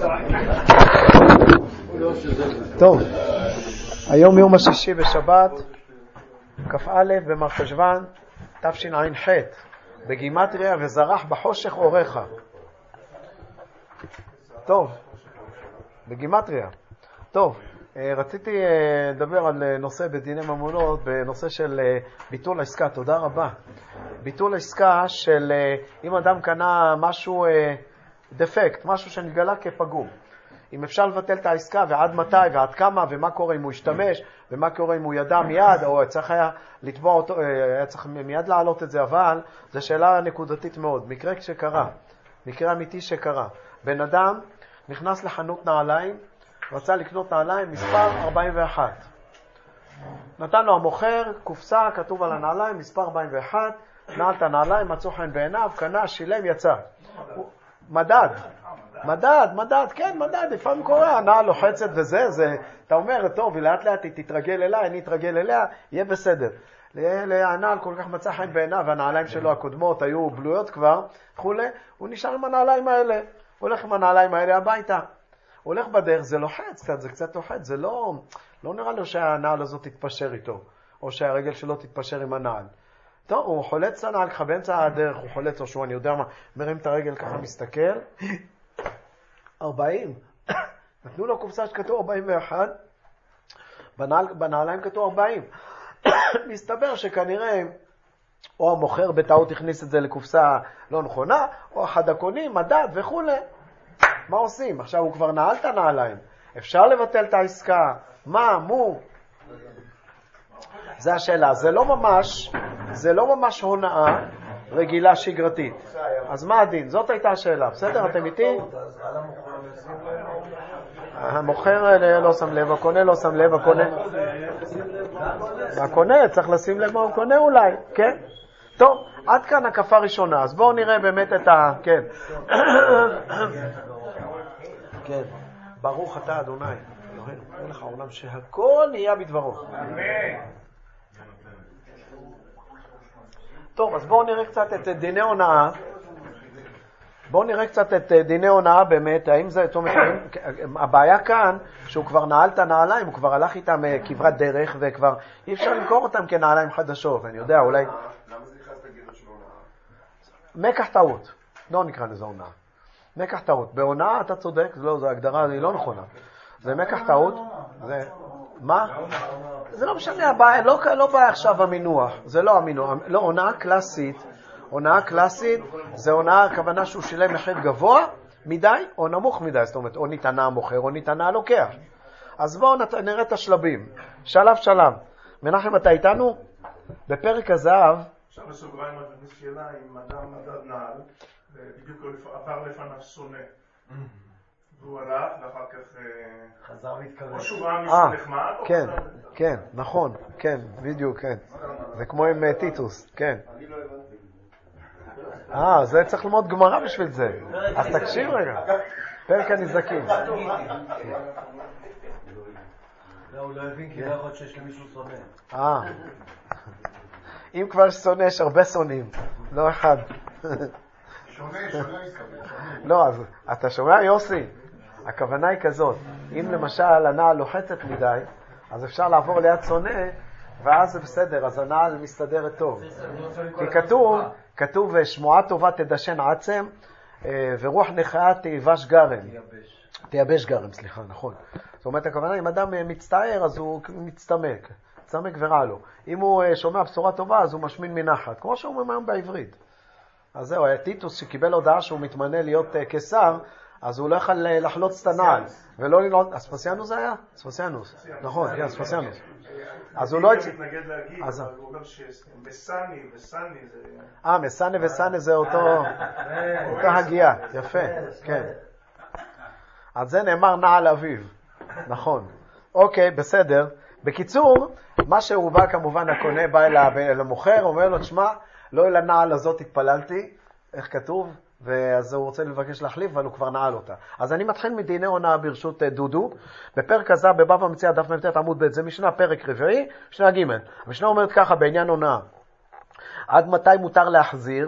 טוב, היום יום השישי בשבת, כ"א במרחשוון, תשע"ח, בגימטריה וזרח בחושך אורך. טוב, בגימטריה. טוב, רציתי לדבר על נושא בדיני ממונות, בנושא של ביטול העסקה. תודה רבה. ביטול העסקה של אם אדם קנה משהו דפקט, משהו שנתגלה כפגום. אם אפשר לבטל את העסקה ועד מתי ועד כמה ומה קורה אם הוא ישתמש ומה קורה אם הוא ידע מיד או צריך היה לתבוע אותו, היה צריך מיד להעלות את זה, אבל זו שאלה נקודתית מאוד. מקרה שקרה, מקרה אמיתי שקרה. בן אדם נכנס לחנות נעליים, רצה לקנות נעליים מספר 41. נתן לו המוכר, קופסה, כתוב על הנעליים, מספר 41, נעל את הנעליים, מצאו חן בעיניו, קנה, שילם, יצא. מדד, כן, מדד, לפעמים קורה, הנעל לוחצת וזה, אתה אומר, טוב, ולאט לאט היא תתרגל אליה, אני אתרגל אליה, יהיה בסדר. הנעל כל כך מצא חן בעיניו, והנעליים שלו הקודמות היו בלויות כבר, וכולי, הוא נשאר עם הנעליים האלה, הולך עם הנעליים האלה הביתה. הוא הולך בדרך, זה לוחץ קצת, זה קצת לוחץ, זה לא נראה לו שהנעל הזאת תתפשר איתו, או שהרגל שלו תתפשר עם הנעל. טוב, הוא חולץ הנעל ככה באמצע הדרך, הוא חולץ או שהוא, אני יודע מה, מרים את הרגל ככה, מסתכל, 40, נתנו לו קופסה שכתוב 41, בנעליים כתוב 40. מסתבר שכנראה, או המוכר בטעות הכניס את זה לקופסה לא נכונה, או אחד הקונים, מדד וכו'. מה עושים? עכשיו הוא כבר נעל את הנעליים. אפשר לבטל את העסקה? מה? מו? זה השאלה. זה לא ממש הונאה רגילה שגרתית. אז מה הדין? זאת הייתה השאלה. בסדר? אתם איתי? המוכר לא שם לב, הקונה לא שם לב, הקונה צריך לשים לב מה הוא קונה אולי, כן? טוב, עד כאן הקפה ראשונה. אז בואו נראה באמת את כן. כן. ברוך אתה אדוני, אלוהינו, מלך העולם שהכל נהיה בדברו. טוב, אז בואו נראה קצת את דיני הונאה. דיני הונאה באמת, האם זה, הבעיה כאן, שהוא כבר נעל את הנעליים, הוא כבר הלך איתם כברת דרך, וכבר אי אפשר למכור אותם כנעליים חדשות, אני יודע, אולי... למה זה נכנס בגדר של הונאה? מקח טעות, לא נקרא לזה הונאה. מקח טעות. בהונאה אתה צודק, זו הגדרה, היא לא נכונה. זה מקח טעות, זה... מה? זה לא משנה, הבעיה, לא בעיה עכשיו המינוח, זה לא המינוח, לא, הונאה קלאסית. הונאה קלאסית זה הונאה, הכוונה שהוא שילם מחיר גבוה מדי או נמוך מדי, זאת אומרת, או ניתנה המוכר או ניתנה הלוקח. אז בואו נראה את השלבים, שלב. מנחם, אתה איתנו? בפרק הזהב... עכשיו בסוגריים אני שאלה אם אדם מדד נעל, בדיוק עבר לפניו שונא. והוא הלך ואחר כך... חזר והתקרב. או שהוא ראה מישהו נחמד, או כן, כן, נכון, כן, בדיוק, כן. זה כמו עם טיטוס, כן. אני לא הבנתי. זה צריך ללמוד גמרא בשביל זה. אז תקשיב רגע. פרק הנזקים. לא, הוא לא הבין כי לא יכול שיש למישהו שונא. אם כבר שונא, יש הרבה שונאים. לא אחד. שונא. לא, אז אתה שומע, יוסי? הכוונה היא כזאת. אם למשל הנעל לוחצת מדי, אז אפשר לעבור ליד שונא, ואז זה בסדר, אז הנעל מסתדרת טוב. כי כתוב שמועה טובה תדשן עצם, ורוח נחיה תייבש גרם. תייבש גרם, סליחה, נכון. זאת אומרת, הכוונה, אם אדם מצטער, אז הוא מצטמק ורע לו. אם הוא שומע בשורה טובה, אז הוא משמין מנחת, כמו שאומרים היום בעברית. אז זהו, טיטוס שקיבל הודעה שהוא מתמנה להיות קיסר, אז הוא לא יכול לחלוץ את הנעל. ולא לנעול... אספסיאנוס זה היה? אספסיאנוס. נכון, כן, אספסיאנוס. אז הוא לא... אני מתנגד להגיד, אבל הוא אומר שמסני זה... מסני וסני זה אותה הגיעה. יפה, כן. אז זה נאמר נעל אביו. נכון. אוקיי, בסדר. בקיצור, מה שהוא בא, כמובן, הקונה בא אל המוכר, אומר לו, תשמע, לא אל הנעל הזאת התפללתי, איך כתוב? ואז הוא רוצה לבקש להחליף, אבל הוא כבר נעל אותה. אז אני מתחיל מדיני הונאה ברשות דודו. בפרק הזה, בבבא מציעא דף מ"ט עמוד ב', זה משנה פרק רביעי, משנה ג'. המשנה אומרת ככה בעניין הונאה. עד מתי מותר להחזיר?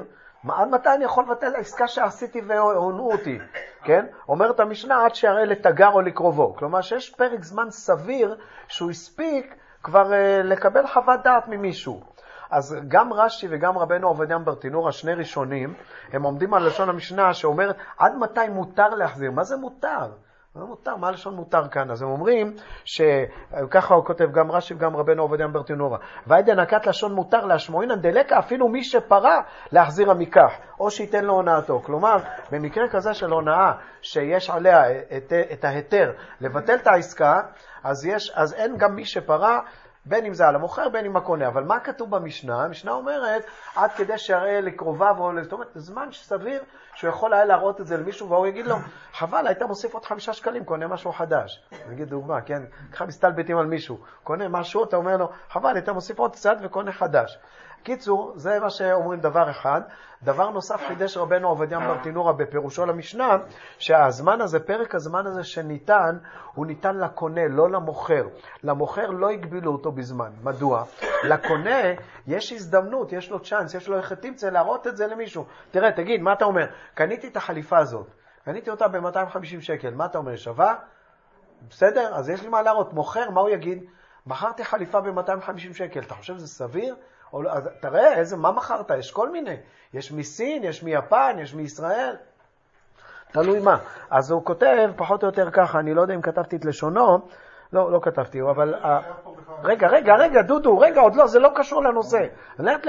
עד מתי אני יכול לבטל העסקה שעשיתי והונו אותי? כן? אומרת המשנה, עד שיראה לתגר או לקרובו. כלומר, שיש פרק זמן סביר שהוא הספיק כבר לקבל חוות דעת ממישהו. אז גם רש"י וגם רבנו עובדיה מברטינורא, שני ראשונים, הם עומדים על לשון המשנה שאומרת, עד מתי מותר להחזיר? מה זה מותר? מה מותר? מה לשון מותר כאן? אז הם אומרים שככה הוא כותב גם רש"י וגם רבנו עובדיה מברטינורא. והיידה נקט לשון מותר להשמועינן דלקה, אפילו מי שפרה להחזיר המיקח, או שייתן לו הונאתו. כלומר, במקרה כזה של הונאה שיש עליה את ההיתר לבטל את העסקה, אז אין גם מי שפרה, בין אם זה על המוכר, בין אם הקונה. אבל מה כתוב במשנה? המשנה אומרת, עד כדי שיראה לקרוביו, זאת אומרת, זמן סביר שהוא יכול היה להראות את זה למישהו, והוא יגיד לו, חבל, היית מוסיף עוד 5 שקלים, קונה משהו חדש. נגיד דוגמה, כן? ככה מסתלבטים על מישהו. קונה משהו, אתה אומר לו, חבל, היית מוסיף עוד קצת וקונה חדש. קיצור, זה מה שאומרים דבר אחד. דבר נוסף חידש רבנו עובדיה מברטינורא בפירושו למשנה, שהזמן הזה, פרק הזמן הזה שניתן, הוא ניתן לקונה, לא למוכר. למוכר לא הגבילו אותו בזמן. מדוע? לקונה יש הזדמנות, יש לו צ'אנס, יש לו איך תמצא להראות את זה למישהו. תראה, תגיד, מה אתה אומר? קניתי את החליפה הזאת, קניתי אותה ב-250 שקל, מה אתה אומר? שווה? בסדר? אז יש לי מה להראות. מוכר, מה הוא יגיד? מכרתי חליפה ב-250 שקל, אתה חושב שזה סביר? אז תראה, מה מכרת? יש כל מיני. יש מסין, יש מיפן, יש מישראל. תלוי מה. אז הוא כותב פחות או יותר ככה, אני לא יודע אם כתבתי את לשונו, לא כתבתי, אבל... רגע, דודו, עוד לא, זה לא קשור לנושא. לאט.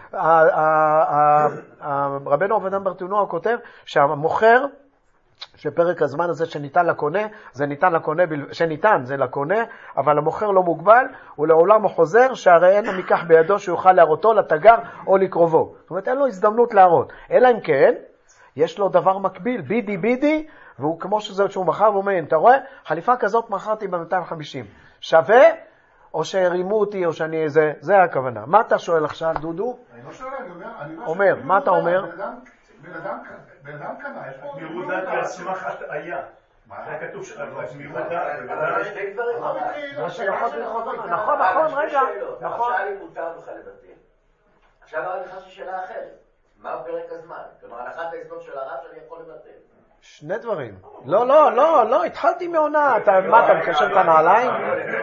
רבנו עובדיה מברטינורא כותב שהמוכר, שפרק הזמן הזה שניתן לקונה, זה לקונה, אבל המוכר לא מוגבל, ולעולם הוא חוזר, שהרי אין המיקח בידו שיוכל להראותו לתגר או לקרובו. זאת אומרת, אין לו הזדמנות להראות. אלא אם כן, יש לו דבר מקביל, בידי, והוא כמו שהוא מכר, והוא אומר, אתה רואה, חליפה כזאת מכרתי ב-250. שווה, או שהרימו אותי, או שאני זה הכוונה. מה אתה שואל עכשיו, דודו? אני לא שואל, אני אומר, מה אתה אומר? בן אדם קנה, יש פה... מירודה לעצמך היה. מה זה כתוב שלך? מירודה, שתי דברים. נכון, רגע. נכון. עכשיו לי מותר לך לבטל. עכשיו אני נכנס לשאלה אחרת. מה פרק הזמן? כלומר, הנחת היסוד של הרב שאני יכול לבטל. שני דברים. לא, התחלתי מעונה. מה, אתה מקשר את הנעליים?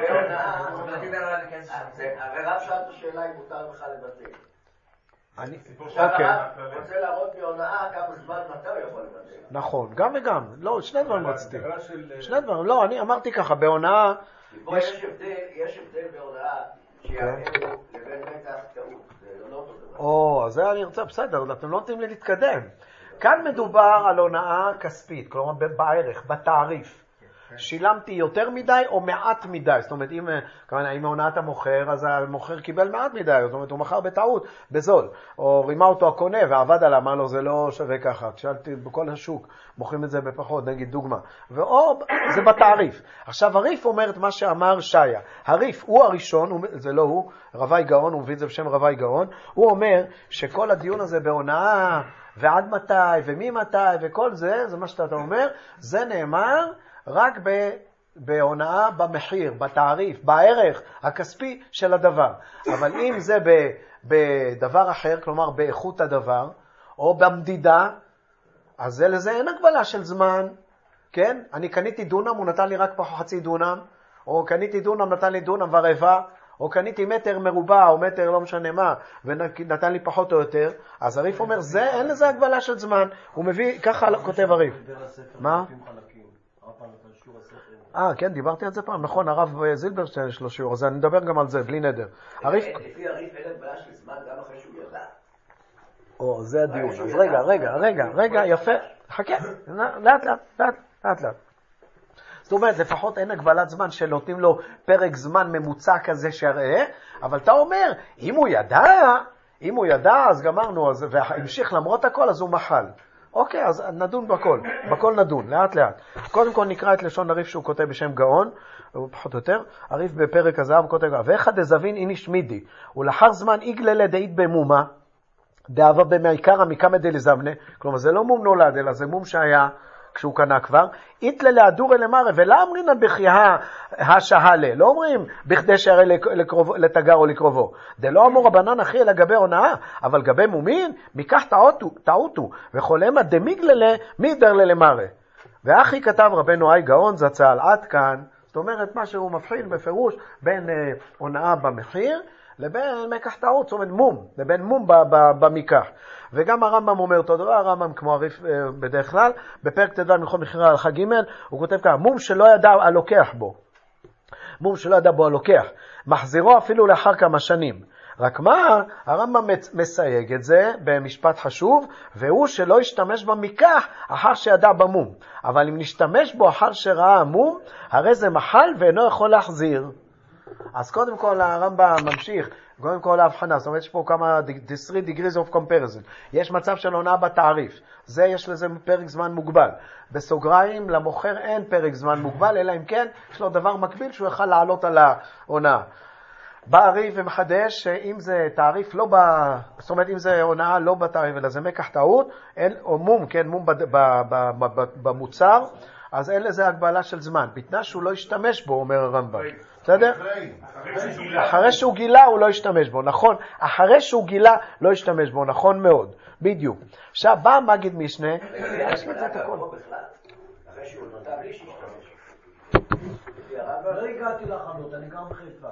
הרי רב שאלת השאלה אם מותר לך לבטל. אוקיי. רוצה להראות בהונאה כמה זמן מתי הוא יכול לבטל. נכון, גם וגם. לא, שני דברים רציתי. שני דברים. לא, אני אמרתי ככה, בהונאה... יש הבדל בהונאה שיעמדו לבין בטח טעות. זה לא אותו דבר. אז זה אני רוצה, בסדר, אתם לא נותנים לי להתקדם. כאן מדובר על הונאה כספית, כלומר בערך, בתעריף. שילמתי יותר מדי או מעט מדי. זאת אומרת, אם הונאת המוכר, אז המוכר קיבל מעט מדי. זאת אומרת, הוא מכר בטעות, בזול. או רימה אותו הקונה ועבד עליו, אמר לו, זה לא שווה ככה. כשאלתי בכל השוק, מוכרים את זה בפחות, נגיד דוגמה. ואו, זה בתעריף. עכשיו, הריף אומר את מה שאמר שיה. הריף הוא הראשון, זה לא הוא, רבי גאון, הוא מביא את זה בשם רבי גאון. הוא אומר שכל הדיון הזה בהונאה, ועד מתי, ומי מתי, וכל זה, זה מה שאתה אומר, זה נאמר רק בהונאה במחיר, בתעריף, בערך הכספי של הדבר. אבל אם זה בדבר אחר, כלומר באיכות הדבר, או במדידה, אז לזה אין הגבלה של זמן, כן? אני קניתי דונם, הוא נתן לי רק חצי דונם, או קניתי דונם, נתן לי דונם ורבע, או קניתי מטר מרובע, או מטר לא משנה מה, ונתן לי פחות או יותר, אז הריף אומר, אין לזה הגבלה של זמן. הוא מביא, ככה כותב הריף. מה? כן, דיברתי על זה פעם, נכון, הרב זילברשטיין יש לו שיעור, אז אני מדבר גם על זה, בלי נדר. לפי הריף אין הגבלה של זמן גם אחרי שהוא ידע. זה הדיון. אז רגע, יפה, חכה, לאט. זאת אומרת, לפחות אין הגבלת זמן שנותנים לו פרק זמן ממוצע כזה שראה, אבל אתה אומר, אם הוא ידע, אז גמרנו, והמשיך למרות הכל, אז הוא מחל. אוקיי, אז נדון בכל נדון, לאט. קודם כל נקרא את לשון הריף שהוא כותב בשם גאון, הוא פחות או יותר, הריף בפרק הזהב כותב, ואחד דזבין איניש מידי, ולאחר זמן איגללה דאית במומה, דאבה במעיקר המקמא דלזמנה, כלומר זה לא מום נולד, אלא זה מום שהיה כשהוא קנה כבר, איתלה להדורי למראה, ולא אמרינן בכיה השהלה, לא אומרים בכדי שהרי לתגר או לקרובו. דלא אמור רבנן אחי אלא גבי הונאה, אבל גבי מומין, מכך טעותו, וחולמה דמיגללה מידרלה למראה. ואחי כתב רבנו אי גאון זצ"ל, עד כאן, זאת אומרת מה שהוא מבחין בפירוש בין הונאה במחיר, לבין מקח טעות, זאת אומרת מום, לבין מום במיקח. וגם הרמב"ם אומר אותו דבר, הרמב"ם כמו הריף בדרך כלל, בפרק ט"ו מלכות מכירה הלכה ג' הוא כותב ככה, מום שלא ידע הלוקח בו. מום שלא ידע בו הלוקח, מחזירו אפילו לאחר כמה שנים. רק מה, הרמב"ם מסייג את זה במשפט חשוב, והוא שלא ישתמש במיקח אחר שידע במום. אבל אם נשתמש בו אחר שראה המום, הרי זה מחל ואינו יכול להחזיר. אז קודם כל הרמב"ם ממשיך, קודם כל ההבחנה, זאת אומרת יש פה כמה 3 degrees of comparison. יש מצב של הונאה בתעריף, זה יש לזה פרק זמן מוגבל. בסוגריים למוכר אין פרק זמן מוגבל, אלא אם כן יש לו דבר מקביל שהוא יוכל לעלות על ההונאה. בא הריף ומחדש שאם זה תעריף לא זאת אומרת אם זה הונאה לא בתעריף אלא זה מקח טעות, או מום, כן, מום במוצר, אז אין לזה הגבלה של זמן. בתנאי שהוא לא ישתמש בו, אומר הרמב"ם. בסדר? אחרי שהוא גילה הוא לא ישתמש בו, נכון? אחרי שהוא גילה לא ישתמש בו, נכון מאוד, בדיוק. עכשיו בא מגיד משנה, יש לזה את הכל. אחרי שהוא נודע בלי שישתמש. לא הגעתי לחנות, אני גם חיפה.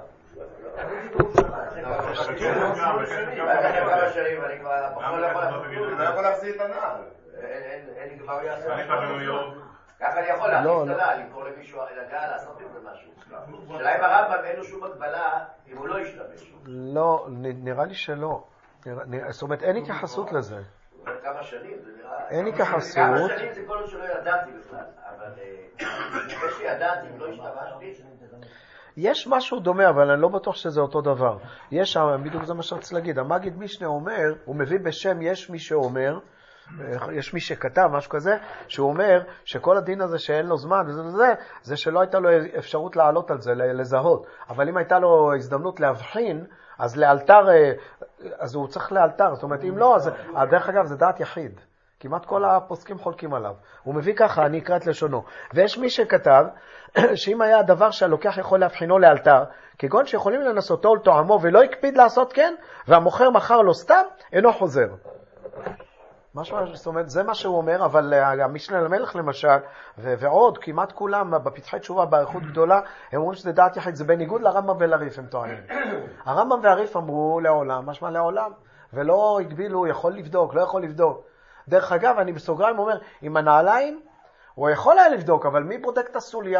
לא יכול להחזיר את הנעל. אין לי כבר יעשה. ככה אני יכול להחזיר את הנעל, למכור למישהו לגעה לעשות עם זה משהו. שאלה אם הרמב"ם אין לו שום הגבלה אם הוא לא ישתמש. לא, נראה לי שלא. זאת אומרת, אין התייחסות לזה. כמה שנים זה נראה... אין התייחסות. כמה שנים זה כל עוד שלא ידעתי בכלל. אבל אחרי שידעתי אם לא השתמשתי... יש משהו דומה, אבל אני לא בטוח שזה אותו דבר. יש, בדיוק זה מה שרציתי להגיד, המגיד משנה אומר, הוא מביא בשם, יש מי שאומר, יש מי שכתב, משהו כזה, שהוא אומר שכל הדין הזה שאין לו זמן, זה שלא הייתה לו אפשרות לעלות על זה, לזהות. אבל אם הייתה לו הזדמנות להבחין, אז לאלתר, אז הוא צריך לאלתר. זאת אומרת, אם לא, אז דרך אגב, זה דעת יחיד. כמעט כל הפוסקים חולקים עליו. הוא מביא ככה, אני אקרא את לשונו. ויש מי שכתב שאם היה הדבר שהלוקח יכול להבחינו לאלתר, כגון שיכולים לנסותו ולטועמו ולא הקפיד לעשות כן, והמוכר מחר לו סתם, אינו חוזר. זאת אומרת, זה מה שהוא אומר, אבל המשנה למלך למשל, ועוד, כמעט כולם בפתחי תשובה באריכות גדולה, הם אומרים שזה דעת יחיד, זה בניגוד לרמב"ם ולריף, הם טוענים. הרמב"ם והריף אמרו לעולם, משמע לעולם, ולא הגבילו, יכול לבדוק, לא יכול לבדוק. דרך אגב, אני בסוגריים אומר, עם הנעליים, הוא יכול היה לבדוק, אבל מי בודק את הסוליה?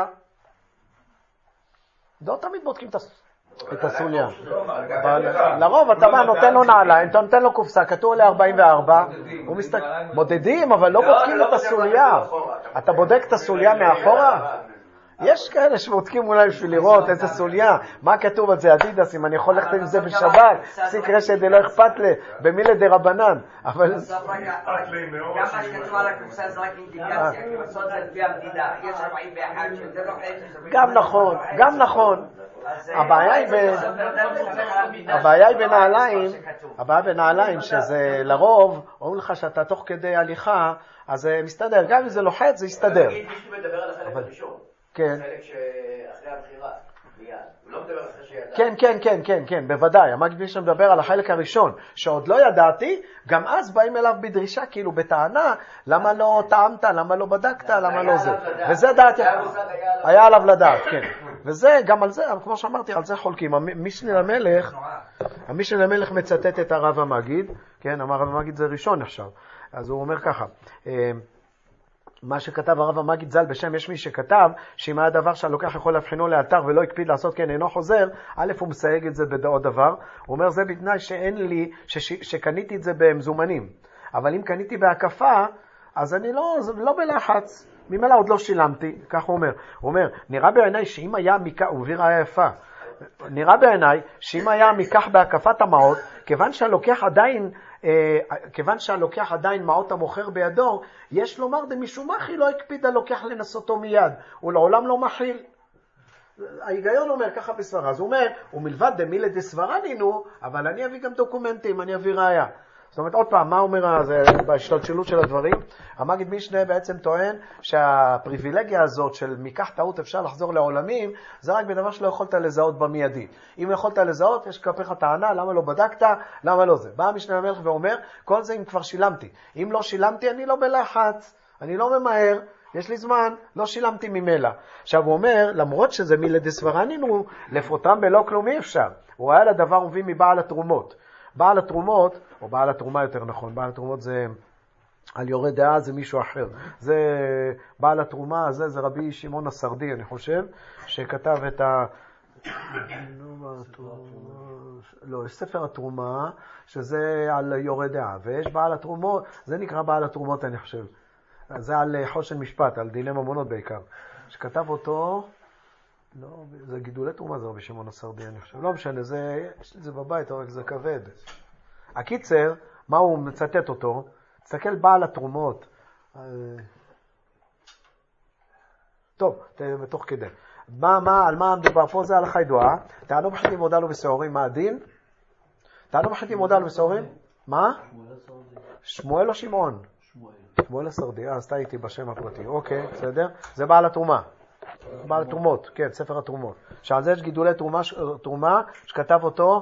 לא תמיד בודקים את הסוליה. לרוב, אתה בא, נותן לו נעליים, אתה נותן לו קופסה, כתוב עליה 44, מודדים, אבל לא בודקים את הסוליה. אתה בודק את הסוליה מאחורה? יש כאלה שבודקים אולי בשביל לראות איזה סוליה, מה כתוב על זה, אדידס, אם אני יכול ללכת עם זה בשבת, פסיק רשת, לא אכפת לי, במילה דרבנן, אבל... גם מה שכתוב על הקופסה זה רק אינדיקציה, כי בסוד זה לפי המדידה, יש 41 שזה לא חייב... גם נכון. הבעיה היא בנעליים, שזה לרוב, אומרים לך שאתה תוך כדי הליכה, אז זה מסתדר, גם אם זה לוחץ, זה יסתדר. מישהו מדבר על החלק הראשון. כן. חלק שאחרי הבחירה, מיד. הוא לא מדבר על אחרי שידע. כן, בוודאי. המגיד מישהו מדבר על החלק הראשון, שעוד לא ידעתי, גם אז באים אליו בדרישה, כאילו בטענה, למה לא טעמת, למה לא בדקת, למה לא זה. וזה דעת, היה עליו לדעת, כן. וזה, גם על זה, כמו שאמרתי, על זה חולקים. המשנה למלך מצטט את הרב המגיד, כן, הרב המגיד זה ראשון עכשיו. אז הוא אומר ככה, מה שכתב הרב המגיד ז"ל בשם, יש מי שכתב שאם היה דבר שהלוקח יכול להבחינו לאלתר ולא הקפיד לעשות כן אינו חוזר, א' הוא מסייג את זה בעוד דבר, הוא אומר זה בתנאי שאין לי, שקניתי את זה במזומנים, אבל אם קניתי בהקפה, אז אני לא בלחץ, ממילא עוד לא שילמתי, כך הוא אומר, נראה בעיניי שאם היה מיקח, הוא הביא ראיה יפה, נראה בעיניי שאם היה מיקח בהקפת המעות, כיוון שהלוקח עדיין מעות המוכר בידו, יש לומר דמשום אחי לא הקפיד הלוקח לנסותו מיד, הוא לעולם לא מכיל. ההיגיון אומר ככה בסברה, אז הוא אומר, ומלבד דמילה דסברה נינו, אבל אני אביא גם דוקומנטים, אני אביא ראיה. זאת אומרת, עוד פעם, מה אומר בהשתלשלות של הדברים? המגיד משנה בעצם טוען שהפריבילגיה הזאת של מקח טעות אפשר לחזור לעולמים, זה רק בדבר שלא יכולת לזהות במיידי. אם יכולת לזהות, יש כלפיך טענה, למה לא בדקת, למה לא זה. בא המשנה למלך ואומר, כל זה אם כבר שילמתי. אם לא שילמתי, אני לא בלחץ, אני לא ממהר, יש לי זמן, לא שילמתי ממילא. עכשיו הוא אומר, למרות שזה מלדסברנינו, לפרוטם בלא כלום אי אפשר. הוא ראה לדבר ומביא מבעל התרומות. בעל התרומות, או בעל התרומה יותר נכון, בעל התרומות זה, על יורה דעה זה מישהו אחר. זה בעל התרומה, זה רבי שמעון הסרדי, אני חושב, שכתב את לא, יש ספר התרומה, שזה על יורה דעה, ויש בעל התרומות, זה נקרא בעל התרומות, אני חושב. זה על חושן משפט, על דיני ממונות בעיקר. שכתב אותו, לא, זה גידולי תרומה, זה רבי שמעון הסרדי, אני חושב. לא משנה, יש לי זה בבית, אבל זה כבד. הקיצר, מה הוא מצטט אותו? תסתכל בעל התרומות. טוב, בתוך כדי. על מה מדובר פה? זה הלכה ידועה. טענו בחיתים הודע לו בסעורים, מה הדין? טענו בחיתים הודע לו בסעורים? מה? שמואל או שמעון? שמואל הסרדי, אז אתה איתי בשם הפרטי. אוקיי, בסדר? זה בעל התרומה. בעל התרומות, כן, ספר התרומות. שעל זה יש גידולי תרומה שכתב אותו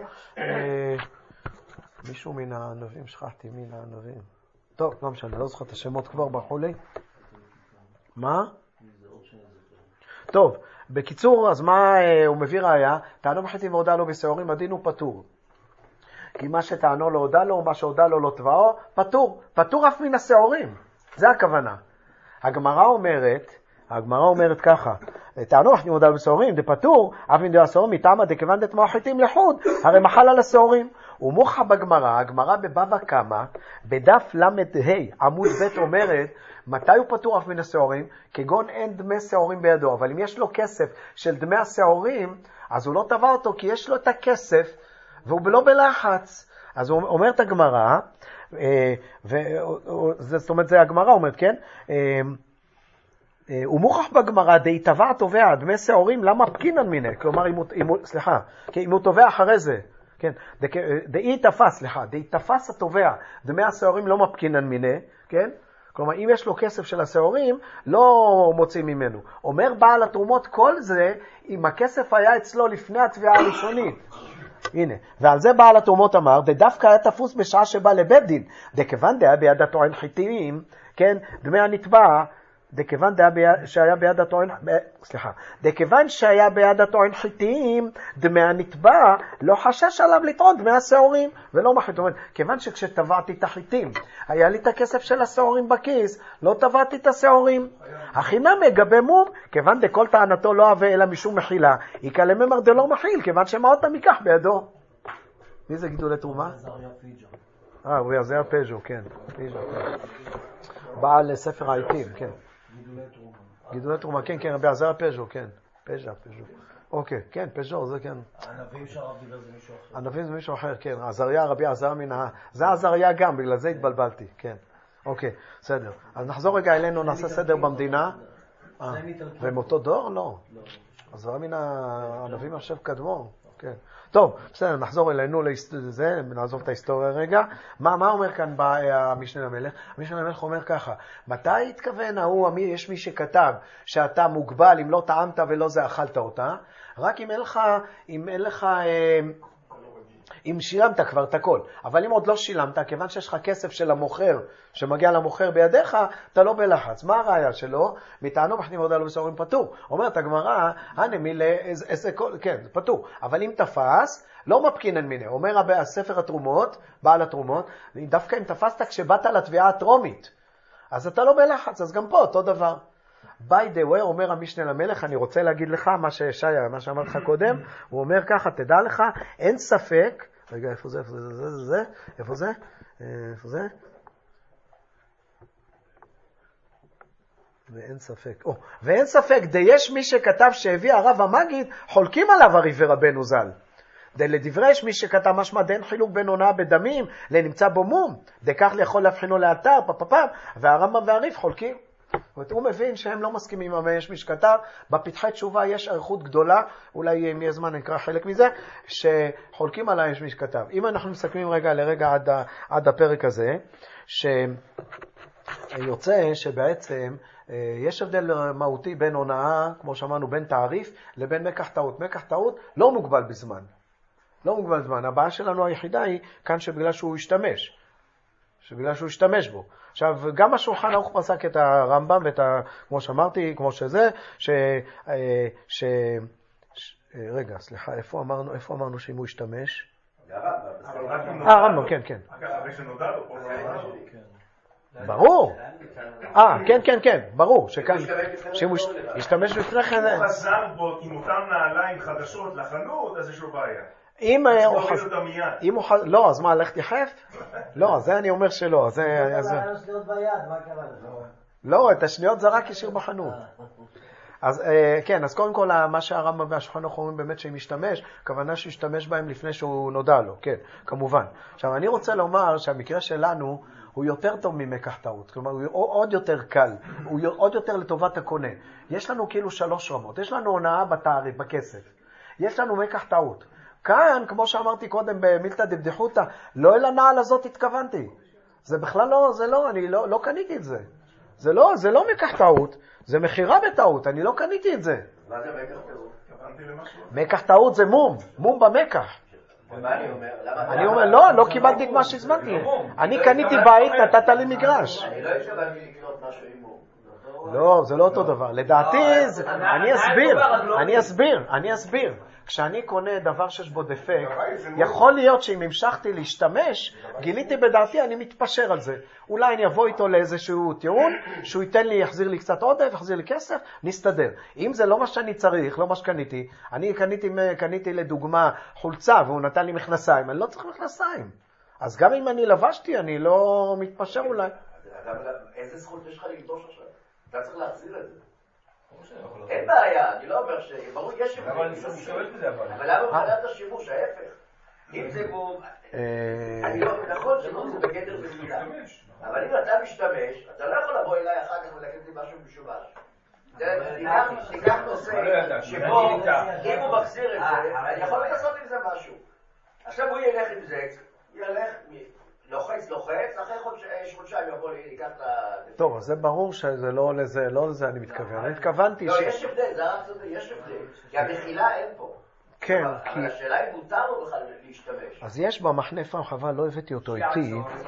מישהו מן הענבים, שכחתי מן הענבים. טוב, לא משנה, לא זוכר את השמות כבר בחולי. מה? טוב, בקיצור, אז מה הוא מביא ראיה? טענו בחיתים והודע לו בסעורים, הדין הוא פטור. כי מה שטענו לא הודע לו, מה שהודע לו לא תבעו, פטור. פטור אף מן הסעורים. זה הכוונה. הגמרא אומרת ככה, טענו בחיתים והודע לו בסעורים, זה פטור, אף מן הסעורים מטעמה דכיוון דתמא חיתים לחוד, הרי מחל על הסעורים. ומוחה בגמרא, הגמרא בבבא קמא, בדף ל"ה עמוד ב' אומרת, מתי הוא פטור אף מן הסעורים? כגון אין דמי סעורים בידו, אבל אם יש לו כסף של דמי הסעורים, אז הוא לא תבע אותו, כי יש לו את הכסף, והוא לא בלחץ. אז הוא אומר את הגמרא, זאת אומרת, זה הגמרא אומרת, כן? הוא מוכח בגמרא, די תבע תובע דמי סעורים, למה פקינן מיני? כלומר, אם הוא תובע אחרי זה, כן, די תפס התובע, דמי הסעורים לא מפקינן מיני, כן? כלומר, אם יש לו כסף של הסעורים, לא מוצאים ממנו. אומר בעל התרומות, כל זה, אם הכסף היה אצלו לפני התביעה הראשונית. הנה, ועל זה בעל התרומות אמר, דווקא היה תפוס בשעה שבא לבית דין, דכיוון דהיה ביד הטוען חיתים, כן, דמי הנתבע, דכיוון שהיה ביד הטוען חיתים, דמי הנתבע, לא חשש עליו לטעון דמי הסעורים, ולא מחליט. זאת אומרת, כיוון שכשטבעתי את החיתים, היה לי את הכסף של הסעורים בכיס, לא טבעתי את הסעורים. החינם מגבי מום, כיוון דכל טענתו לא הווה אלא משום מחילה, יקלה ממר דלא מחיל, כיוון שמאות המיקח בידו. מי זה גידולי תרומה? רבי עזריה פז'ו, כן. בעל ספר העיתים, כן. גידולי תרומה, כן, כן, רבי עזריה פז'ו, כן. פז'ו. אוקיי, כן, פז'ו, זה כן. הענבים שהרב דיבר זה מישהו אחר. הענבים זה מישהו אחר, כן. עזריה, רבי עזריה מן זה עזריה גם, בגלל זה התבלבלתי, כן. אוקיי, בסדר. אז נחזור רגע אלינו, נעשה סדר במדינה. והם אותו דור? לא. עזריה מן הענבים עכשיו קדמו, כן. טוב, בסדר, נחזור אלינו לזה, נעזוב את ההיסטוריה רגע. מה אומר כאן המשנה למלך? המשנה למלך אומר ככה, מתי התכוון יש מי שכתב שאתה מוגבל אם לא טעמת ולא זה אכלת אותה, רק אם אם שילמת כבר את הכל, אבל אם עוד לא שילמת, כיוון שיש לך כסף של המוכר, שמגיע למוכר בידיך, אתה לא בלחץ. מה הראיה שלו? מטענו בחיתים והודע לו בסעורים פטור. אומרת הגמרא, כן, זה פטור. אבל אם תפס, לא מפקינן מיני. אומר הספר התרומות, בעל התרומות, דווקא אם תפסת כשבאת לתביעה הטרומית, אז אתה לא בלחץ, אז גם פה אותו דבר. by the way, אומר המשנה למלך, אני רוצה להגיד לך מה שאמרתי לך קודם, הוא אומר ככה, תדע לך, אין ספק, רגע, איפה זה? ואין ספק, יש מי שכתב שהביא הרב המגיד, חולקים עליו הרי ורבנו ז"ל. לדברי יש מי שכתב משמע דין חילוק בין הונאה בדמים, לנמצא בו מום, דקח יכול להבחינו לאתר, והרמב"ם והריף חולקים. זאת אומרת, הוא מבין שהם לא מסכימים עם יש מי שכתב, בפתחי תשובה יש ערכות גדולה, אולי אם יהיה זמן נקרא חלק מזה, שחולקים עליי יש מי שכתב. אם אנחנו מסכמים רגע לרגע עד הפרק הזה, שיוצא שבעצם יש הבדל מהותי בין הונאה, כמו שאמרנו, בין תעריף לבין מקח טעות. מקח טעות לא מוגבל בזמן. לא מוגבל בזמן. הבעיה שלנו היחידה היא כאן שבגלל שהוא השתמש בו. עכשיו, גם השולחן ערוך פסק את הרמב"ם, כמו שאמרתי, כמו שזה, רגע, סליחה, איפה אמרנו שאם הוא השתמש? הרמב"ם, כן, כן. אחרי שנודע לו פה. ברור. כן, ברור. שאם הוא השתמש לפני כן... אם הוא חזר בו עם אותם נעליים חדשות לחנות, אז יש לו בעיה. אם הוא לא, אז מה, לך תחף? לא, זה אני אומר שלא. לא, את השניות זה רק ישיר בחנות. אז כן, אז קודם כל מה שהרמב"ם והשולחן ערוך אומרים באמת שאם ישתמש, כוונה שישתמש בהם לפני שהוא נודע לו, כן, כמובן. עכשיו אני רוצה לומר שהמקרה שלנו הוא יותר טוב ממקח טעות, כלומר הוא עוד יותר קל, הוא עוד יותר לטובת הקונה. יש לנו כאילו 3 רמות, יש לנו הונאה בתעריף, בכסף, יש לנו מקח טעות. כאן, כמו שאמרתי קודם במילתא דבדיחותא, לא אל הנעל הזאת התכוונתי. זה בכלל לא, זה לא, אני לא קניתי את זה. זה לא מקח טעות, זה מחירה בטעות, אני לא קניתי את זה. מה זה מקח טעות? התכוונתי למשהו. מקח טעות זה מום במקח. ומה אני אומר? אני אומר, לא קיבלתי את מה שהזמנתי. אני קניתי בית, נתת לי מגרש. אני לא התכוונתי לקנות משהו עם מום. לא, זה לא אותו דבר. לדעתי, אני אסביר. כשאני קונה דבר שיש בו דפקט, יכול להיות שאם המשכתי להשתמש, גיליתי בדעתי, אני מתפשר על זה. אולי אני אבוא איתו לאיזשהו טיעון, שהוא ייתן לי, יחזיר לי קצת עודף, יחזיר לי כסף, נסתדר. אם זה לא מה שאני צריך, לא מה שקניתי, אני קניתי לדוגמה חולצה, והוא נתן לי מכנסיים, אני לא צריך מכנסיים. אז גם אם אני לבשתי, אני לא מתפשר אולי. איזה זכות יש לך ללבוש עכשיו? אתה צריך להחזיר את זה. אין בעיה, אני לא אומר ברור יש שימוש. אבל למה מבחינת השימוש, ההפך? אם זה בו... נכון שבו זה בגדר במידה. אבל אם אתה משתמש, אתה לא יכול לבוא אליי אחר כך ולקנות לי משהו משובש. תיקח נושא שבו, אם הוא מחזיר את זה, אני יכול לעשות עם זה משהו. עכשיו הוא ילך עם זה, לוחץ, אחרי חודשיים יבוא לי, ייקח את ה... טוב, אז זה ברור שזה לא לזה אני מתכוון. אני התכוונתי לא, יש הבדל, זה רק זאת, יש הבדל. כי המחילה אין פה. כן, אבל השאלה היא מותר לו בכלל להשתמש. אז יש במחנה פעם חבל, לא הבאתי אותו איתי.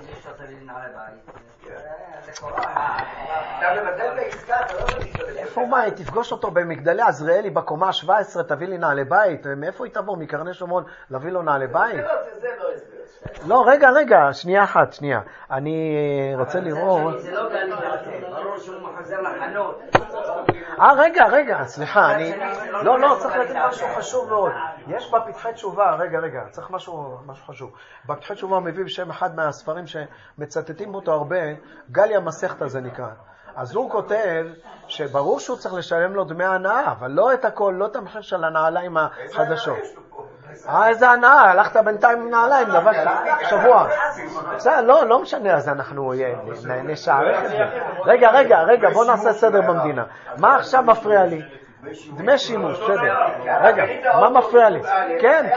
אתה מבטל את העסקה, אתה לא להשתמש. איפה מה? תפגוש אותו במגדלי עזריאלי בקומה 17, תביא לי נעלי בית. מאיפה היא תבוא? מקרני שומרון להביא לו נעלי בית? זה לא הסבר. לא, רגע, שנייה. אני רוצה לראות... זה לא גני בעצם, ברור שהוא מחזר לחנות. רגע, סליחה, לא, צריך להגיד משהו חשוב מאוד. יש בפתחי תשובה, רגע, צריך משהו חשוב. בפתחי תשובה מביא בשם אחד מהספרים שמצטטים אותו הרבה, גליה מסכתא זה נקרא. אז הוא כותב שברור שהוא צריך לשלם לו דמי הנאה, אבל לא את הכל, לא את המחיר של הנעליים החדשות. איזה הנאה, הלכת בינתיים עם נעליים, לבש שבוע. לא משנה, אז אנחנו נשערך את זה. רגע, בוא נעשה סדר במדינה. מה עכשיו מפריע לי? דמי שימוש, בסדר. רגע, מה מפריע לי? כן.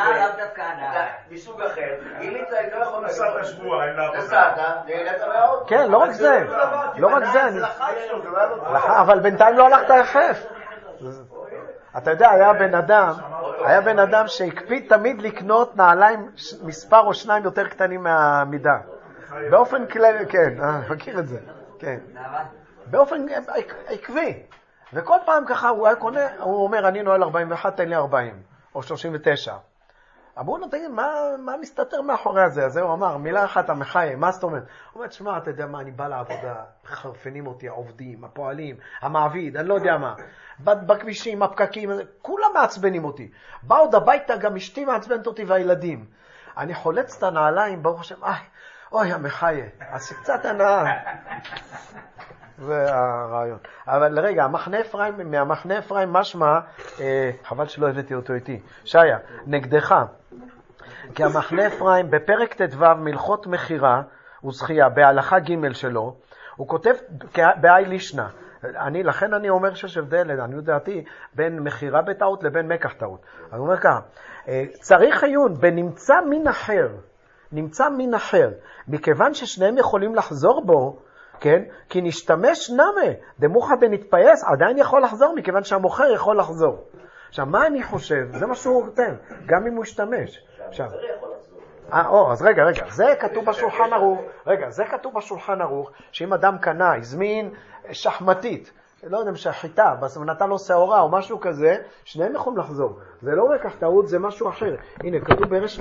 מסוג אחר. גילית, לא יכול נסעת שבועיים לעבודה. נסעת, נהלת מאוד. כן, לא רק זה. אבל בינתיים לא הלכת יחף. אתה יודע, היה בן אדם שהקפיד תמיד לקנות נעליים מספר או 2 יותר קטנים מהמידה. באופן כללי, כן, מכיר את זה. כן. באופן עקבי. וכל פעם ככה הוא היה קונה, הוא אומר, אני נועל 41, תן לי 40, או 39. אמרו לו, תגיד, מה מסתתר מאחורי הזה? אז הוא אמר, מילה אחת, המחיה, מה זאת אומרת? הוא אומר, תשמע, אתה יודע מה, אני בא לעבודה, חרפנים אותי, העובדים, הפועלים, המעביד, אני לא יודע מה. בכבישים, הפקקים, כולם מעצבנים אותי. בא עוד הביתה, גם אשתי מעצבנת אותי והילדים. אני חולץ את הנעליים, ברוך השם, אוי, המחיה, אז שקצת הנאה. זה הרעיון. אבל רגע, מהמחנה אפרים משמע, חבל שלא הבאתי אותו איתי. שיה, נגדך. כי המחנה אפרים בפרק ט"ו מלכות מחירה וזכייה, בהלכה ג' שלו, הוא כותב באי לישנה. לכן אני אומר שיש הבדל, אני יודעתי, בין מחירה בטעות לבין מקח טעות. אני אומר ככה, צריך עיון בנמצא מין אחר, נמצא מין אחר, מכיוון ששניהם יכולים לחזור בו, כן? כי נשתמש נמה, דמוחה דנתפייס, עדיין יכול לחזור, מכיוון שהמוכר יכול לחזור. עכשיו, מה אני חושב? זה מה שהוא נותן, גם אם הוא ישתמש. עכשיו, אז רגע, זה כתוב בשולחן ערוך, זה כתוב בשולחן ערוך, שאם אדם קנה, הזמין שחמתית, לא יודע, שחיטה, נתן לו שעורה או משהו כזה, שניהם יכולים לחזור. זה לא רק טעות, זה משהו אחר. הנה, כתוב ברש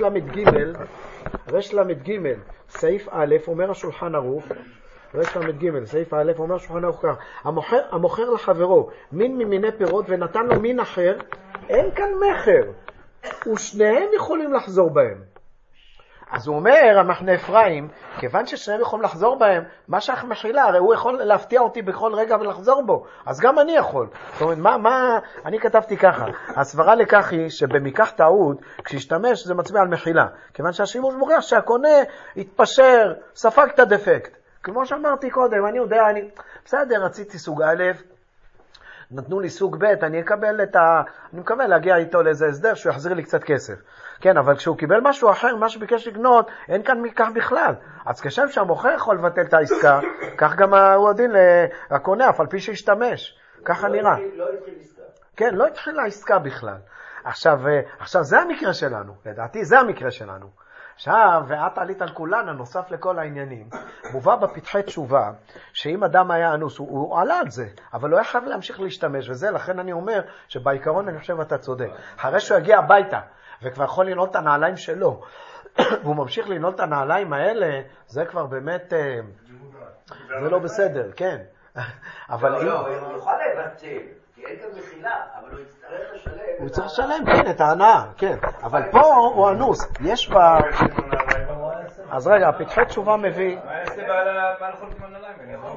למד ג', סעיף א', אומר השולחן ערוך, רש למד ג', סעיף א', אומר השולחן ערוך כך, המוכר לחברו מין ממיני פירות ונתן לו מין אחר, אין כאן מחר, ושניהם יכולים לחזור בהם. אז הוא אומר, המחנה אפרים, כיוון ששניהם יכולים לחזור בהם, מה שאך מחילה, הרי הוא יכול להפתיע אותי בכל רגע ולחזור בו, אז גם אני יכול. זאת אומרת, אני כתבתי ככה, הסברה לכך היא שבמיקח טעות, כשהשתמש זה מצביע על מחילה, כיוון שהשימוש מוכיח שהקונה התפשר, ספג את הדפקט. כמו שאמרתי קודם, אני יודע, בסדר, רציתי סוג א', נתנו לי סוג ב', אני מקבל להגיע איתו לאיזה הסדר שהוא יחזיר לי קצת כסף. כן, אבל כשהוא קיבל משהו אחר, מה שביקש לקנות, אין כאן מכך בכלל. אז כשם שהמוכר יכול לבטל את העסקה, כך גם הוא הדין לקונה, אף על פי שהשתמש. ככה נראה. לא התחיל עסקה. כן, לא התחילה עסקה בכלל. עכשיו זה המקרה שלנו, לדעתי זה המקרה שלנו. עכשיו, ואת עלית על כולן, הנוסף לכל העניינים, מובא בפתחי תשובה, שאם אדם היה אנוס, הוא עלה על זה, אבל לא היה חייב להמשיך להשתמש, וזה, לכן אני אומר, שבעיקרון אני חושב אתה צודק. אחרי שהוא יגיע הביתה, וכבר יכול לנעול את הנעליים שלו, והוא ממשיך לנעול את הנעליים האלה, זה כבר באמת, זה לא בסדר, כן. אבל הוא יוכל לבטל, כי אין כאן מחילה, אבל הוא יצטרך לשלם. הוא צריך לשלם, כן, את ההנאה, כן. אבל פה הוא אנוס, יש בה... אז רגע, הפתחי תשובה מביא... מה יעשה בעל חולק מהנעליים?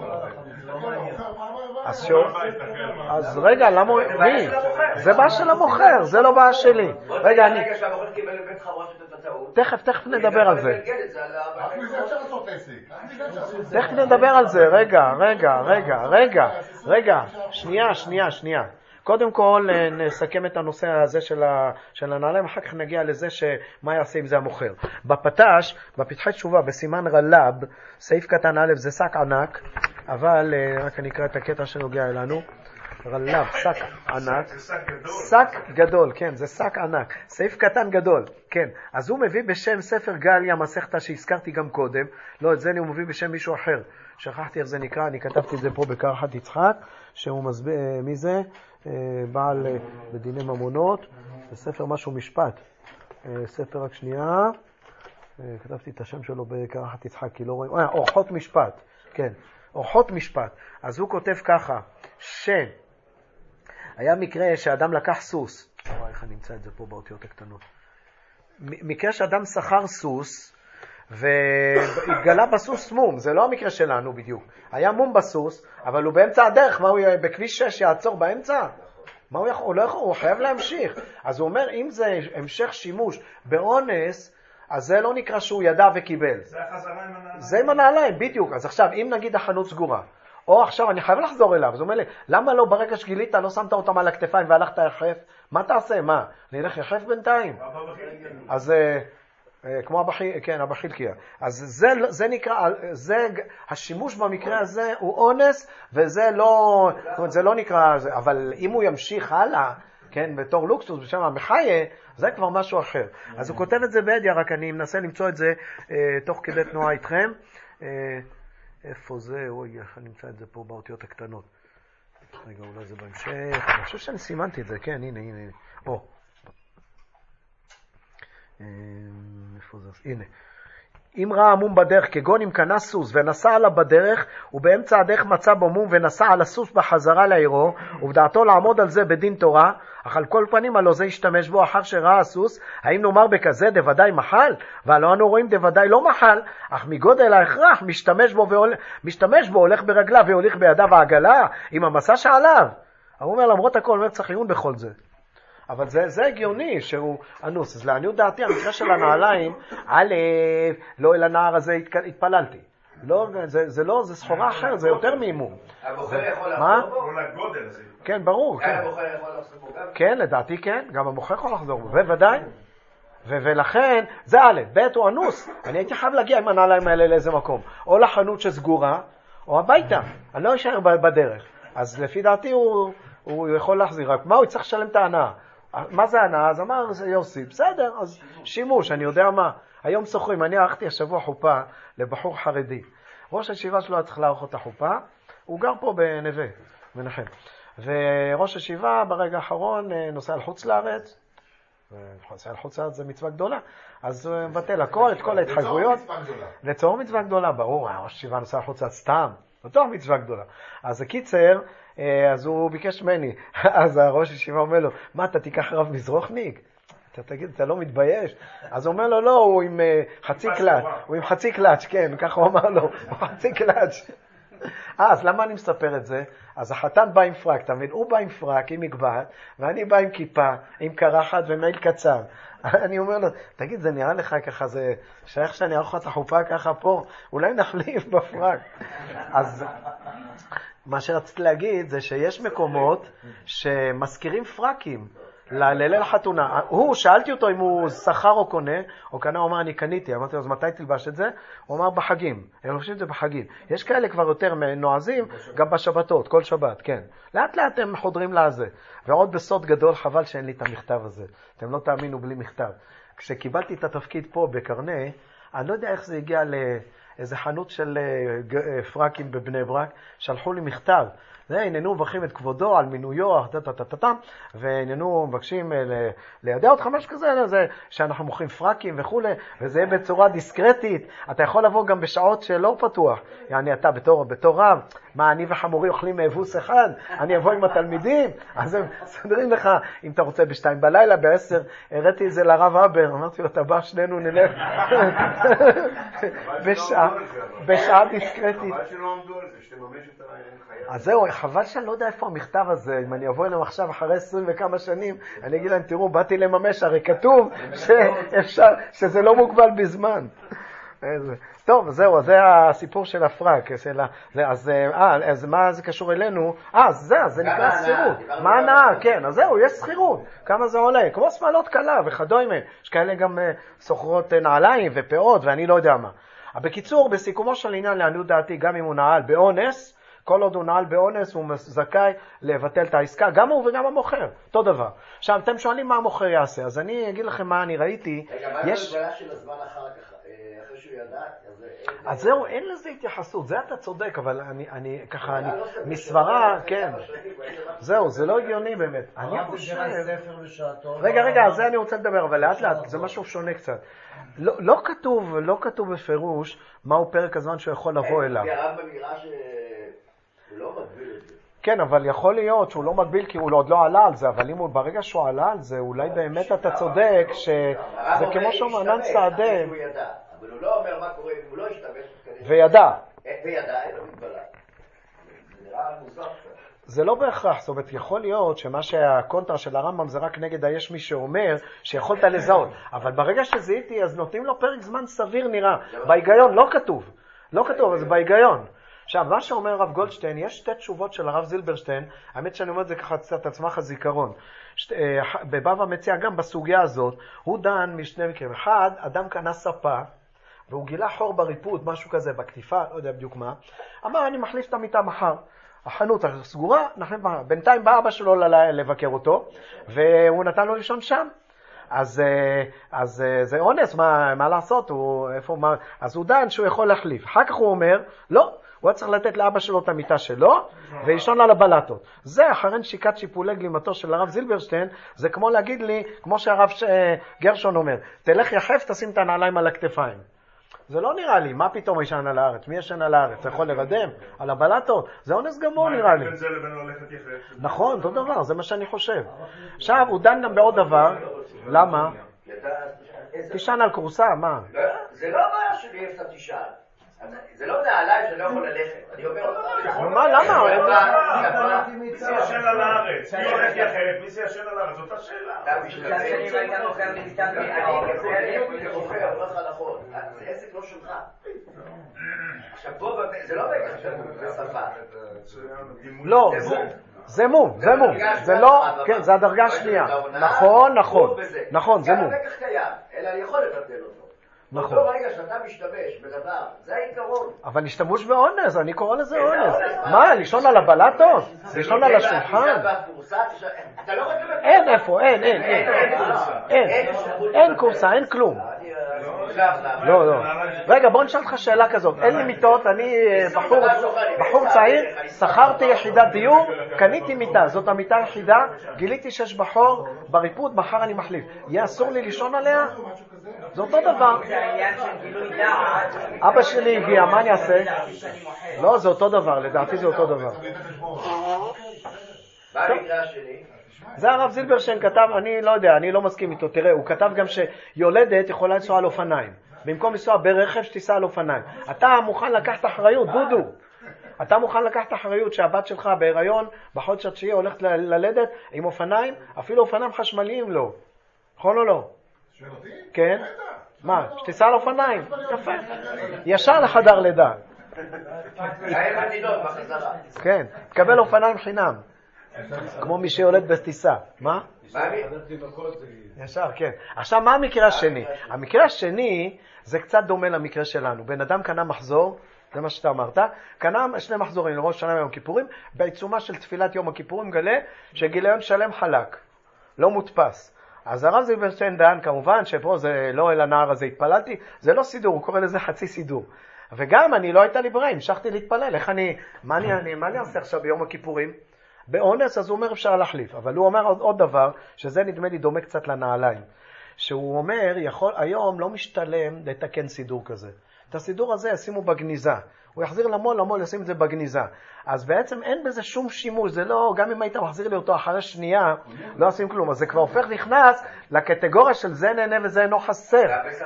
אז רגע, למה הוא... מי? זה בעיה של המוכר, זה לא בעיה שלי. רגע, אני... רגע שהמוכר קיבל לבית חרוש את הטעות. תכף נדבר על זה. תכף נדבר על זה, רגע, שנייה. קודם כל נסכם את הנושא הזה של הנעליים, אחר כך נגיע לזה שמה יעשה עם זה המוכר. בפתש, בפתחי תשובה, בסימן רלב, סעיף קטן א' זה שק ענק, אבל רק אני אקרא את הקטע שנוגע אלינו. רלב, שק ענק, שק גדול, כן, זה שק ענק, סעיף קטן גדול, כן. אז הוא מביא בשם ספר גליה, מסכתה שהזכרתי גם קודם, לא, את זה הוא מביא בשם מישהו אחר, שכחתי איך זה נקרא, אני כתבתי את זה פה בקרחת יצחק, שהוא מסביר, מי זה? בעל בדיני ממונות, זה ספר משהו משפט, ספר רק שנייה, כתבתי את השם שלו בקרחת יצחק, כי לא רואים, אורחות משפט, כן, אורחות משפט. אז הוא כותב ככה, היה מקרה שאדם לקח סוס, איך אני אמצא את זה פה באותיות הקטנות, מקרה שאדם שכר סוס, והתגלה בסוס מום, זה לא המקרה שלנו בדיוק, היה מום בסוס, אבל הוא באמצע הדרך, מה הוא בכביש 6 יעצור באמצע? מה הוא יכול? הוא חייב להמשיך. אז הוא אומר, אם זה המשך שימוש באונס, אז זה לא נקרא שהוא ידע וקיבל. זה החזרה עם הנעליים. זה עם הנעליים, בדיוק. אז עכשיו, אם נגיד החנות סגורה, או עכשיו אני חייב לחזור אליו, אז הוא אומר לי, למה לא ברגע שגילית, לא שמת אותם על הכתפיים והלכת יחף? מה תעשה? מה? אני אלך יחף בינתיים? אז כמו אבא חילקיה. אז זה נקרא, השימוש במקרה הזה הוא אונס, וזה לא, זאת אומרת, זה לא נקרא, אבל אם הוא ימשיך הלאה, כן, בתור לוקסוס, בשם המחיה, זה כבר משהו אחר. אז הוא כותב את זה בידיה, רק אני מנסה למצוא את זה תוך כדי תנועה איתכם. איפה זה? אוי, איך אני אמצא את זה פה באותיות הקטנות. רגע, אולי זה בהמשך. אני חושב שאני סימנתי את זה, כן, הנה. איפה זה? הנה. אם ראה מום בדרך, כגון אם קנה סוס ונסע עליו בדרך, ובאמצע הדרך מצא בו מום ונסע על הסוס בחזרה לעירו, ובדעתו לעמוד על זה בדין תורה, אך על כל פנים הלא זה ישתמש בו אחר שראה הסוס, האם נאמר בכזה דוודאי מחל? והלא אנו רואים דוודאי לא מחל, אך מגודל ההכרח משתמש בו, הולך ברגליו והוליך בידיו העגלה, עם המסע שעליו. הוא אומר למרות הכל, אומר צריך עיון בכל זה. אבל זה הגיוני שהוא אנוס. אז לעניות דעתי, המקרה של הנעליים, לא אל הנער הזה התפללתי. לא, זה לא, זה סחורה אחרת, זה יותר מימום. הבוחר יכול לחזור בו? לא לגודל הזה. כן, ברור. הבוחר יכול לחזור בו גם? כן, לדעתי כן, גם המוכר יכול לחזור בו, בוודאי. ולכן, זה א', ב' הוא אנוס. אני הייתי חייב להגיע עם הנעליים האלה לאיזה מקום. או לחנות שסגורה, או הביתה. אני לא אשאר בדרך. אז לפי דעתי הוא יכול להחזיר. רק מה, הוא צריך לשלם את ההנאה. מה זה ההנאה? אז אמר יוסי, בסדר, אז שימוש, אני יודע מה. היום סוחרים, אני ערכתי השבוע חופה לבחור חרדי. ראש הישיבה שלו היה צריך לערוך את החופה, הוא גר פה בנווה, מנחם. וראש הישיבה ברגע האחרון נוסע לחוץ לארץ, נוסע לחוץ לארץ זה מצווה גדולה, אז הוא מבטל הכל, את כל ההתחייבויות. לצורך מצווה גדולה, ברור, ראש הישיבה נוסע לחוץ לארץ סתם, לצורך מצווה גדולה. אז הקיצר, אז הוא ביקש ממני, אז הראש הישיבה אומר לו, מה אתה תיקח רב מזרוחניק? אתה תגיד, אתה לא מתבייש? אז הוא אומר לו, לא, הוא עם חצי קלאץ', הוא עם חצי קלאץ', כן, ככה הוא אמר לו, הוא חצי קלאץ'. אז למה אני מספר את זה? אז החתן בא עם פרק, אתה מבין? הוא בא עם פרק, עם מגבעת, ואני בא עם כיפה, עם קרחת ומייל קצר. אני אומר לו, תגיד, זה נראה לך ככה, זה שייך שאני ארוך את החופה ככה פה, אולי נחליף בפרק. אז מה שרציתי להגיד זה שיש מקומות שמזכירים פרקים. לליל החתונה. שאלתי אותו אם הוא שכר או קונה, או קנה, הוא אמר, אני קניתי. אמרתי לו, אז מתי תלבש את זה? הוא אמר, בחגים. הם חושבים את זה בחגים. יש כאלה כבר יותר נועזים, גם בשבתות, כל שבת, כן. לאט לאט הם חודרים לזה. ועוד בסוד גדול, חבל שאין לי את המכתב הזה. אתם לא תאמינו בלי מכתב. כשקיבלתי את התפקיד פה בקרנה, אני לא יודע איך זה הגיע לאיזה חנות של פרקים בבני ברק, שלחו לי מכתב. הננו מבחים את כבודו על מינויו, והננו מבקשים לידע אותך משהו כזה, שאנחנו מוכרים פרקים וכו', וזה יהיה בצורה דיסקרטית. אתה יכול לבוא גם בשעות שלא פתוח. יעני, אתה בתור רב, מה, אני וחמורי אוכלים מאבוס אחד? אני אבוא עם התלמידים? אז הם סדרים לך, אם אתה רוצה ב2 בלילה, ב10, הראיתי את זה לרב אבר, אמרתי לו, אתה בא, שנינו נלך. בשעה דיסקרטית. חבל שלא עמדו על זה, שתממש את ההנחיה. אז זהו, חבל שאני לא יודע איפה המכתב הזה. אם אני אבוא אליהם עכשיו אחרי 20 וכמה שנים, אני אגיד להם, תראו, באתי לממש, הרי כתוב שזה לא מוגבל בזמן. טוב, זהו, זה הסיפור של הפרק. אז מה זה קשור אלינו? זה נקרא סחירות. מה הנאה? כן, אז זהו, יש סחירות. כמה זה עולה? כמו שמאלות קלה וכדומה. יש כאלה גם סוחרות נעליים ופאות ואני לא יודע מה. בקיצור, בסיכומו של עניין, לעניות דעתי, גם אם הוא נעל באונס, כל עוד הוא נעל באונס, הוא זכאי לבטל את העסקה, גם הוא וגם המוכר, אותו דבר. עכשיו, אתם שואלים מה המוכר יעשה, אז אני אגיד לכם מה אני ראיתי. רגע, מה הגבלה של הזמן אחר שהוא ידע? אז זהו, אין לזה התייחסות, זה אתה צודק, אבל אני ככה, מסברה, כן. זהו, זה לא הגיוני באמת. אני חושב... רגע, על זה אני רוצה לדבר, אבל לאט לאט, זה משהו שונה קצת. לא כתוב בפירוש מהו פרק הזמן שהוא יכול לבוא אליו. הרב במירה שהוא לא מגביל את זה. כן, אבל יכול להיות שהוא לא מגביל כי הוא עוד לא עלה על זה, אבל אם הוא ברגע שהוא עלה על זה, אולי באמת אתה צודק שזה כמו שאומנן צעדה. אבל הוא לא אומר מה קורה אם הוא לא ישתמש. וידע. אין לו מגבלה. זה נראה מוזר. זה לא בהכרח, זאת אומרת, יכול להיות שמה שהקונטרה של הרמב"ם זה רק נגד היש מי שאומר שיכולת לזהות, אבל ברגע שזיהיתי אז נותנים לו פרק זמן סביר נראה, בהיגיון, לא כתוב, אז זה בהיגיון. עכשיו, מה שאומר הרב גולדשטיין, יש שתי תשובות של הרב זילברשטיין, האמת שאני אומר את זה ככה קצת עצמך הזיכרון, בבבא מציע גם בסוגיה הזאת, הוא דן משני מקרים, אחד, אדם קנה ספה, והוא גילה חור בריפוד, משהו כזה, בכתיפה, לא יודע בדיוק מה, אמר אני מחליף את המיטה מחר, החנות סגורה, בינתיים בא אבא שלו לבקר אותו, והוא נתן לו לישון שם. אז זה אונס, מה לעשות? אז הוא דן שהוא יכול להחליף. אחר כך הוא אומר, לא, הוא צריך לתת לאבא שלו את המיטה שלו, וישון לה לבלטות. זה אחרי נשיקת שיפולי גלימתו של הרב זילברשטיין, זה כמו להגיד לי, כמו שהרב גרשון אומר, תלך יחף, תשים את הנעליים על הכתפיים. זה לא נראה לי, מה פתאום ישן על הארץ? מי ישן על הארץ? אתה יכול לרדם? על הבלטות? זה אונס גמור נראה לי. בין זה לבין הולכת יחף. נכון, אותו דבר, זה מה שאני חושב. עכשיו, הוא דן גם בעוד דבר. למה? תישן על קורסה, מה? זה לא בעיה שלי איפה תישן. זה לא נעליים שאני לא יכול ללכת. אני אומר אותך. מה, למה? מי זה ישן על הארץ? מי הולך יחף? מי זה ישן על הארץ? זאת השאלה. אני כרופא אומר לך נכון. זה עסק לא שלך. עכשיו פה, זה לא בגלל זה שפה. לא, זה מום, זה מום. זה לא, כן, זה הדרגה השנייה. נכון, נכון. נכון, זה מום. גם הבקח קיים, אלא אני יכול לבטל אותו. נכון. באותו רגע שאתה משתמש בדבר, זה העיקרון. אבל השתמוש באונס, אני קורא לזה אונס. מה, לישון על הבלטות? לישון על השולחן? אתה לא רוצה לבטל. אין איפה, אין. אין קורסה, אין כלום. לא, לא. רגע, בוא נשאל לך שאלה כזאת. אין לי מיטות, אני בחור צעיר, שכרתי יחידת דיור, קניתי מיטה, זאת המיטה היחידה, גיליתי שיש בחור בריפוד, מחר אני מחליף. יהיה אסור לי לישון עליה? זה אותו דבר. אבא שלי הגיע, מה אני אעשה? לא, זה אותו דבר, לדעתי זה אותו דבר. מה המקרה השני? זה הרב זילברשטיין כתב, אני לא יודע, אני לא מסכים איתו. תראה, הוא כתב גם שיולדת יכולה לנסוע על אופניים. במקום לנסוע ברכב שתיסע על אופניים. אתה מוכן לקחת אחריות, דודו. אתה מוכן לקחת אחריות שהבת שלך בהיריון, בחודש התשיעי הולכת ללדת עם אופניים, אפילו אופניים חשמליים לא. נכון או לא? כן? מה? שתיסע על אופניים. יפה. ישר לחדר לידה. כן, תקבל אופניים חינם. כמו מי שיולד בטיסה. מה? ישר, כן. עכשיו, מה המקרה השני? המקרה השני זה קצת דומה למקרה שלנו. בן אדם קנה מחזור, זה מה שאתה אמרת, קנה 2 מחזורים לראש שנה ויום כיפורים, בעיצומה של תפילת יום הכיפורים גלה שגיליון שלם חלק, לא מודפס. אז הרב זילברשטיין דן, כמובן שפה זה לא אל הנער הזה התפללתי, זה לא סידור, הוא קורא לזה חצי סידור. וגם אני לא הייתה לי ברירה, המשכתי להתפלל, מה אני אעשה עכשיו ביום הכיפורים? באונס, אז הוא אומר אפשר להחליף, אבל הוא אומר עוד דבר, שזה נדמה לי דומה קצת לנעליים, שהוא אומר, היום לא משתלם לתקן סידור כזה. את הסידור הזה ישימו בגניזה, הוא יחזיר למול ישים את זה בגניזה. אז בעצם אין בזה שום שימוש, זה לא, גם אם היית מחזיר לי אותו אחרי שנייה, לא עושים כלום, אז זה כבר הופך נכנס לקטגוריה של זה נהנה וזה אינו חסר.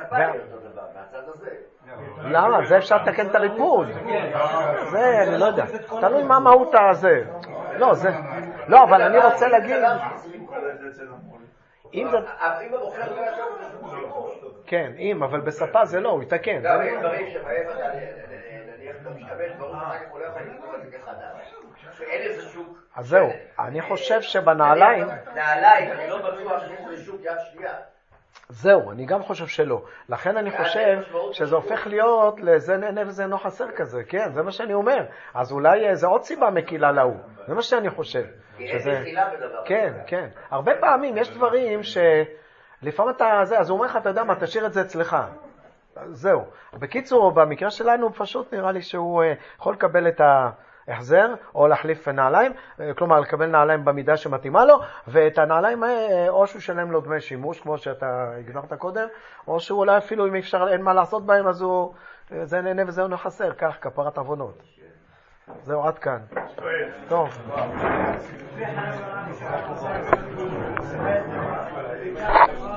למה? זה אפשר לתקן את הריפוד. זה, אני לא יודע. תלוי מה מהות הזה. לא, זה... לא, אבל אני רוצה להגיד... אם זה... כן, אבל בספה זה לא, הוא יתקן. גם יש דברים שבהם אתה נניח אתה משתמש ברור אחר כך הוא לא יכול לקרוא את זה כחדש. שאין איזה שוק... אז זהו, אני חושב שבנעליים... נעליים, אני לא בטוח שיש איזה שוק יד שנייה. זהו, אני גם חושב שלא. לכן אני חושב שזה הופך להיות לזה נהנה וזה אינו חסר כזה, כן, זה מה שאני אומר. אז אולי זה עוד סיבה מקילה להוא. זה מה שאני חושב. כן, כן. הרבה פעמים יש דברים שלפעמים אתה זה, אז הוא אומר לך, אתה יודע מה, תשאיר את זה אצלך. זהו. בקיצור, במקרה שלנו פשוט נראה לי שהוא יכול לקבל את החזר או להחליף נעליים, כלומר לקבל נעליים במידה שמתאימה לו, ואת הנעליים או שהוא שלם לו דמי שימוש כמו שאתה הגדרת קודם, או שהוא אולי אפילו אם אפשר אין מה לעשות בהם אז הוא זה נהנה וזה לא חסר, כך כפרת עוונות. זהו, עד כאן. טוב.